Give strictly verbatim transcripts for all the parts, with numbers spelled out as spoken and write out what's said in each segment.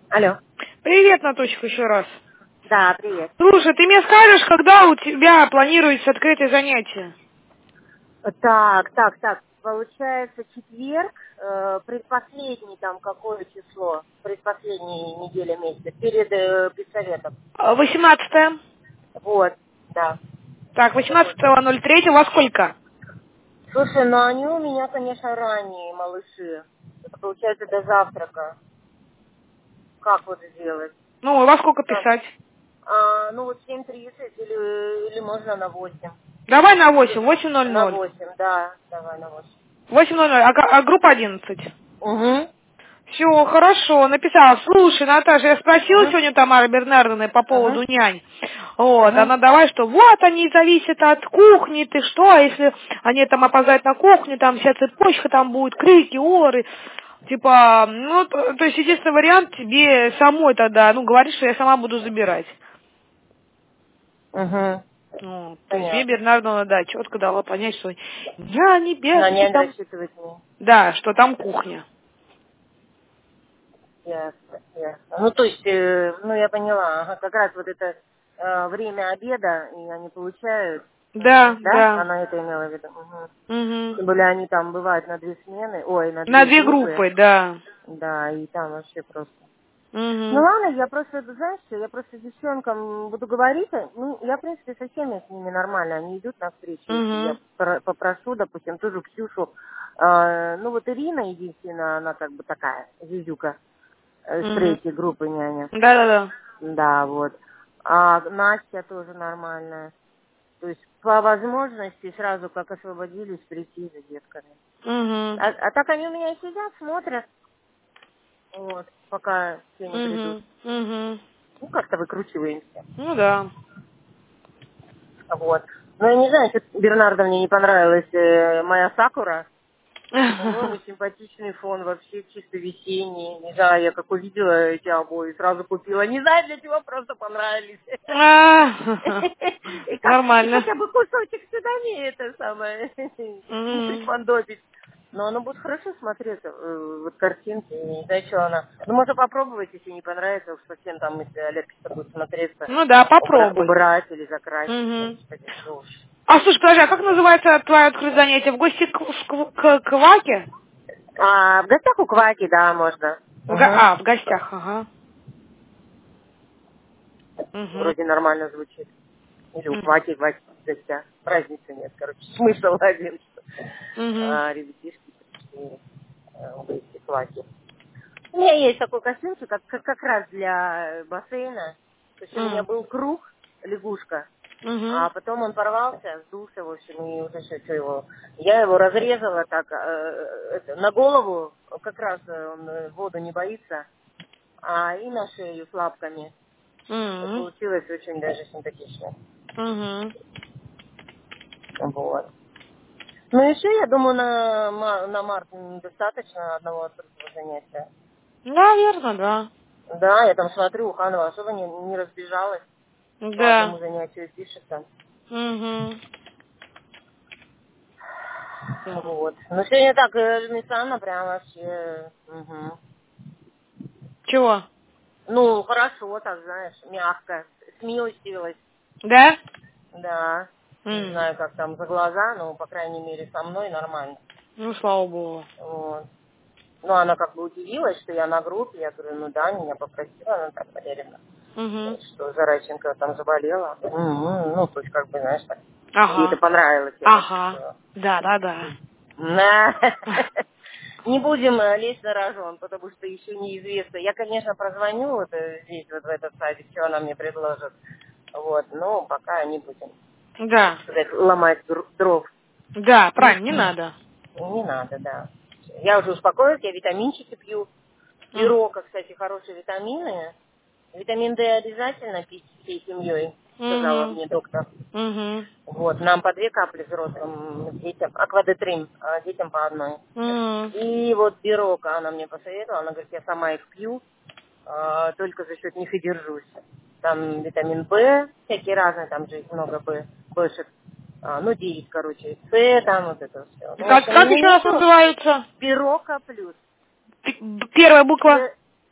Алло. Привет, Наточка, еще раз. Да, привет. Слушай, ты мне скажешь, когда у тебя планируется открытое занятие? Так, так, так. Получается четверг, э, предпоследний там какое число? Предпоследняя неделя месяца, перед э, педсоветом. восемнадцатое. Вот, да. Так, восемнадцатого ноль третьего во сколько? Слушай, ну они у меня, конечно, ранние малыши. Это получается до завтрака. Как вот сделать? Ну, во сколько Как? писать? А, ну вот семь тридцать или, или можно на восемь. Давай на восемь, восемь ноль На ноль. восемь, да, давай на восемь. восемь ноль ноль, а, га- а группа одиннадцать. Угу. Все, хорошо, написала. Слушай, Наташа, я спросила Угу. сегодня Тамары Бернардовны по поводу Угу. нянь. Вот, Угу. она давай, что вот они зависят от кухни, ты что, а если они там опоздают на кухню, там вся цепочка, там будут крики, оры. Типа, ну, то, то есть единственный вариант тебе самой тогда, ну, говоришь, что я сама буду забирать. Угу. Ну, то есть мне Понятно. Бернардовна, да, четко дала понять, что няни На бедные нянь там, рассчитывать не. да, что там кухня. Ясно, ясно. Ну, то есть, э, ну, я поняла, ага, как раз вот это э, время обеда, и они получают, Да, да? да. Она это имела в виду? Угу. Угу. Тем более они там бывают на две смены, ой, на На две две группы, группы, да. да, и там вообще просто. Ну Угу. ладно, я просто, знаешь что, я просто с девчонкам буду говорить, ну, я, в принципе, со всеми с ними нормально, они идут навстречу, если я Угу. про- попрошу, допустим, тоже Ксюшу, э, ну вот Ирина единственная, она как бы такая, зизюка, э, с Угу. третьей группы няня, Да-да-да. да, вот, а Настя тоже нормальная, то есть по возможности сразу, как освободились, прийти за детками. Угу. А, а так они у меня и сидят, смотрят, вот, пока все не придут. Угу. Угу. Ну, как-то выкручиваемся. Ну да. Вот. Ну, я не знаю, что Бернарду мне не понравилась э, моя сакура. По-моему, симпатичный фон, вообще чисто весенний. Не знаю, я как увидела эти обои, сразу купила. Не знаю, для чего, просто понравились. А, И как- и нормально. хотя бы кусочек сюда не это самое, не М. припондопить. Но оно будет хорошо смотреться, э, вот картинки, не знаю, что она. Ну, можно попробовать, если не понравится, уж совсем там, если Олег будет смотреться, Ну да, убра- попробуй. убрать или закрасить. Угу. Господи, что уж. А слушай, подожди, а как называется твое открытое занятие? В гости к, к, к- к Ваке? А, в гостях у Кваки, да, можно. В го- Угу. А, в гостях, ага. Угу. Вроде нормально звучит. Или у Кваки, Кваки в гостях. Разницы нет, короче. Смысл один, что Угу. а, ребятишки пришли э, в гости к Кваки. У меня есть такой костюмчик, как, как, как раз для бассейна. То есть у меня был круг, лягушка, Угу. а потом он порвался, сдулся, в общем, и уже что, что его... Я его разрезала так, э, это, на голову, как раз э, он э, воду не боится, а и на шею с лапками. И Угу. получилось очень даже симпатично. Угу. Вот. Ну и все, я думаю, на, ма- на март достаточно одного открытого занятия. Наверно, да. Да, я там смотрю, у Ханова особо не, не разбежалась. По Да. одному занятию пишется. Угу. Да. Вот. Но сегодня так, э, Мисана прям вообще... мгм. Чего? Ну, хорошо, так, знаешь, мягко. Смилостивилась. Да? Да. Не М. знаю, как там за глаза, но, по крайней мере, со мной нормально. Ну, слава богу. Вот. Ну, она как бы удивилась, что я на группе. Я говорю, ну да, меня попросила Наталья Валерьевна, Угу. что Зарайченко там заболела. М-м, ну, то есть, как бы, знаешь, так. Ей это Ага. понравилось, я так Ага. решила. Да, да, да. На. Не будем э, лезть на рожон, потому что еще неизвестно. Я, конечно, прозвоню вот э, здесь, вот в этот садик, что она мне предложит. Вот, но пока не будем, Да. так сказать, ломать др- дров. Да, правильно, не надо. Не надо, да. Я уже успокоилась, я витаминчики пью. М. Пирока, кстати, хорошие витамины. Витамин D обязательно пить всей семьей, сказала Угу. мне доктор. Угу. Вот, нам по две капли взрослым детям, аквадетрин, а детям по одной. М. И вот пирока она мне посоветовала, она говорит, я сама их пью, а, только за счет них и держусь. Там витамин В, всякие разные, там же их много Б, Бшек, а, ну девять, короче, С, там вот это все. Ну, в Как, общем, как еще не раз пью, называется? пирока плюс. П- Первая буква? П, Б.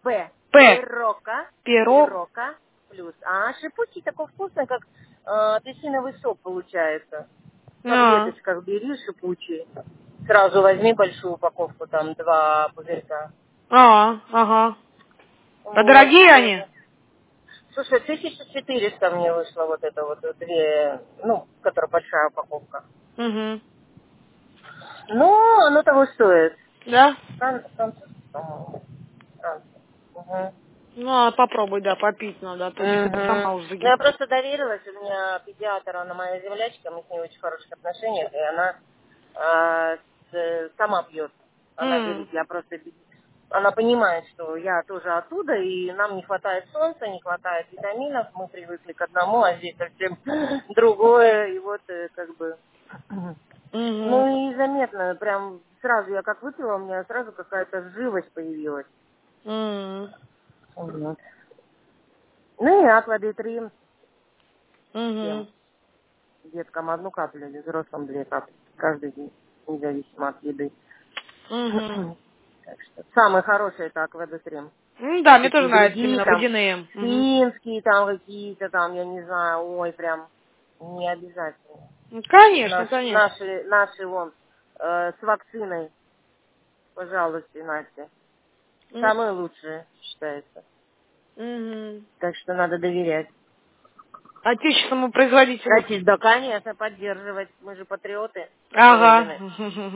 П. Пирока. Пирог. Пирока плюс. А шипучий такой вкусный, как э, апельсиновый сок получается. В А. таблеточках бери шипучий. Сразу возьми большую упаковку, там два пузырька. А, ага. А Вот, дорогие тоже. они? Слушай, тысяча четыреста мне вышло вот это вот две, ну, которая большая упаковка. Угу. Ну, оно того стоит. Да? Фран- французский, по-моему. Франция. Угу. Ну, а попробуй, да, попить надо, а то что-то сама уже Ну, я загибаю. просто доверилась, у меня педиатр, она моя землячка, мы с ней в очень хороших отношениях, и она а, с- сама пьет. Она М. говорит, я просто... Она понимает, что я тоже оттуда, и нам не хватает солнца, не хватает витаминов, мы привыкли к одному, а здесь совсем другое, и вот э, как бы... Мгм. Ну и заметно, прям сразу я как выпила, у меня сразу какая-то живость появилась. М. Вот. Ну и аквадитрим всем. Мгм. Деткам одну каплю, или взрослым две капли. Каждый день, независимо от еды. Мгм. Так что самый хороший это аквадитрим. Ну да, мне тоже Всякие нравятся другие именно там, водяные. Мгм. финские там какие-то там, я не знаю, ой, прям не обязательно. Ну, конечно, Наш, конечно. наши, наши вон, э, с вакциной, пожалуйста, Настя. М. Самые лучшие, считается. Мгм. Так что надо доверять. Отечественному производителю. Значит, да, конечно, поддерживать. Мы же патриоты Ага. Родины.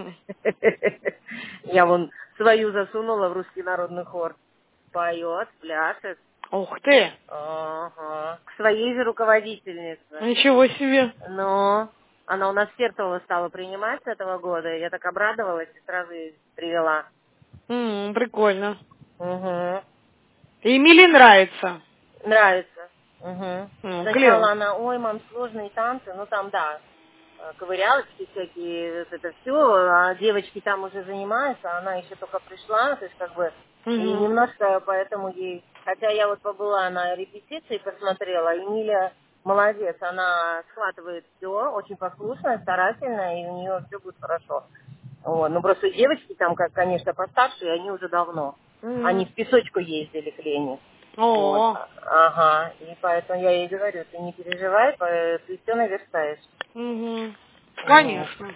Я вон свою засунула в русский народный хор. Поет, пляшет. Ух ты. Ага. К своей же руководительнице. Ничего себе. Но она у нас Сертова стала принимать с этого года. Я так обрадовалась и сразу ее привела. М, прикольно. Угу. И Эмилии нравится. Нравится. Угу. Ну, клево. Сначала она, ой, мам, сложные танцы. Ну, там, да, э, ковырялочки всякие, вот это все. А девочки там уже занимаются, а она еще только пришла, то есть как бы и Угу. немножко поэтому ей... Хотя я вот побыла на репетиции, посмотрела, Эмилия молодец, она схватывает все, очень послушная, старательная, и у нее все будет хорошо. Вот. Ну, просто девочки там, как, конечно, постарше, и они уже давно. Они Мгм. в песочку ездили к Лене. Вот, О. а- ага, и поэтому я ей говорю, ты не переживай, по- ты все наверстаешь. Угу. Вот. Конечно.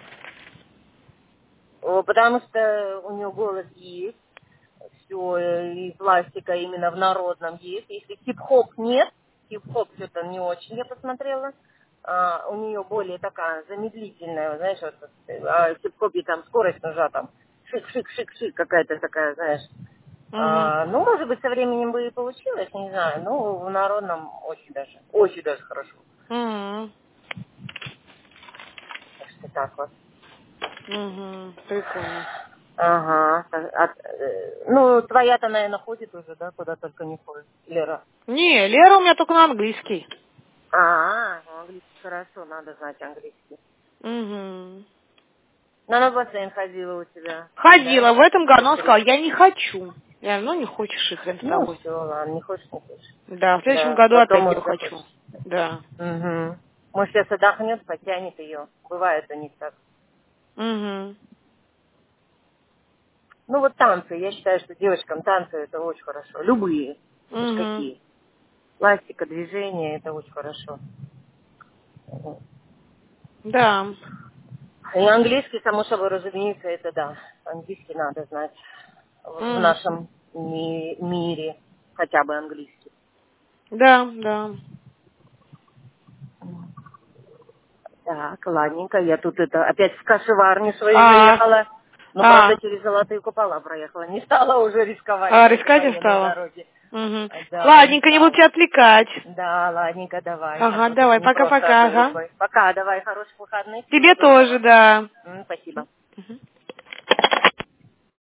О, потому что у нее голос есть, все, и пластика именно в народном есть. Если хип-хоп нет, хип-хоп что-то не очень, я посмотрела, а, у нее более такая замедлительная, знаешь, вот, а в хип-хопе там скорость нужна, там, шик-шик-шик-шик, какая-то такая, знаешь. Угу. А, ну, может быть, со временем бы и получилось, не знаю, но в народном очень даже, очень даже хорошо. Угу. Так что так вот. Угу. Прикольно. Ага. А- а, э, ну, твоя-то, наверное, ходит уже, да, куда только не ходит, Лера. Не, Лера у меня только на английский. А, ну, английский хорошо, надо знать английский. Угу. Ну, на бассейн ходила у тебя, да? Ходила в этом году, она сказала, Сестри. я не хочу. Я, ну не хочешь, и хрен с Ну, тобой. все, ладно, не хочешь, не хочешь. Да, в следующем Да, году потом, опять я может, хочу. захочешь. Да. Угу. Может, сейчас отдохнет, потянет ее. Бывает у них так. Угу. Ну, вот танцы. Я считаю, что девочкам танцы это очень хорошо. Любые. Хоть Угу. какие. Пластика, движение, это очень хорошо. Мгм. Да. И английский, само собой, разумеется, это да. Английский надо знать в в Угу. нашем ми- мире. Хотя бы английский. Да, да. Так, ладненько. Я тут это опять в кашеварню свою А, заехала. Ну, правда, а, через золотые купола проехала. Не стала уже рисковать а на этой рискать не военной стала? дороге. Угу. А, да, не Ладненько, не буду стала. тебя отвлекать. Да, ладненько, давай. А Ага, то тут давай, не просто пока-пока, одной ага. рукой. Пока, давай, хороших выходных. Всего Тебе доброго. тоже, да. М, спасибо.